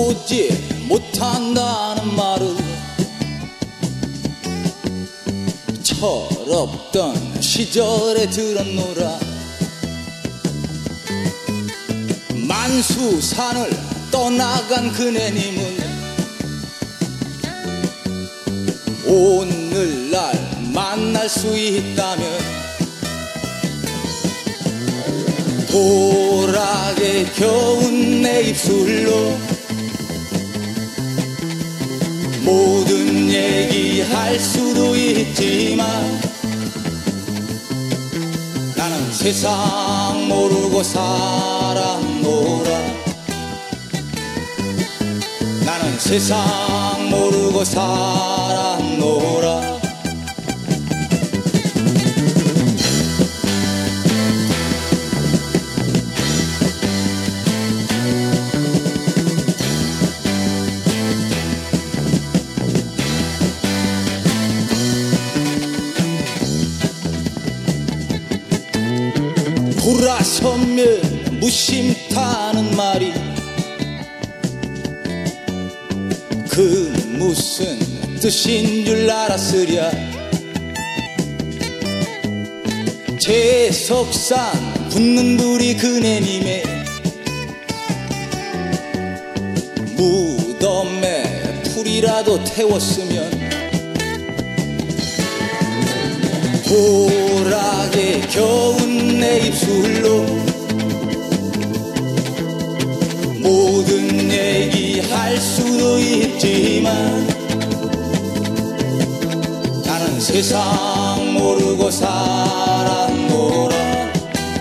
보지 못한다는 말을 철없던 시절에 들었노라. 만수산을 떠나간 그네님은 오늘날 만날 수 있다면 보라게 겨운 내 입술로 모든 얘기할 수도 있지만 나는 세상 모르고 살았노라. 나는 세상 모르고 살았노라. 돌아서면 무심타는 말이 그 무슨 뜻인 줄 알았으랴. 제석산 붙는 불이 그네님의 무덤에 풀이라도 태웠으면 보라게 겨운 내 입술로 모든 얘기할 수도 있지만 나는 세상 모르고 살았노라.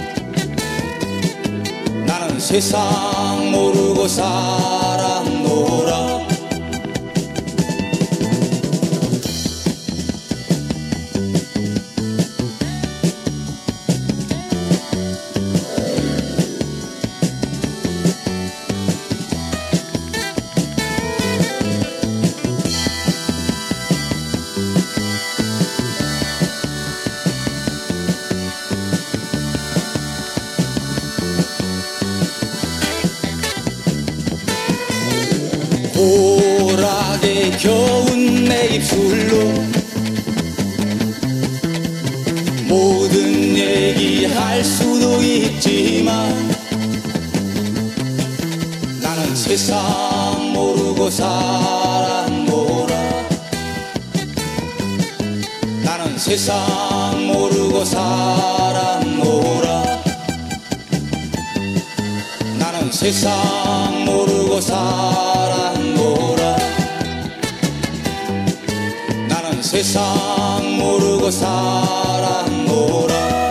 나는 세상 모르고 살았노라. 보라게 겨운 내 입술로 모든 얘기할 수도 있지만 나는 세상 모르고 살았노라. 나는 세상 모르고 살았노라. 나는 세상 모르고 살았노라. 나는 세상 모르고 살았노라.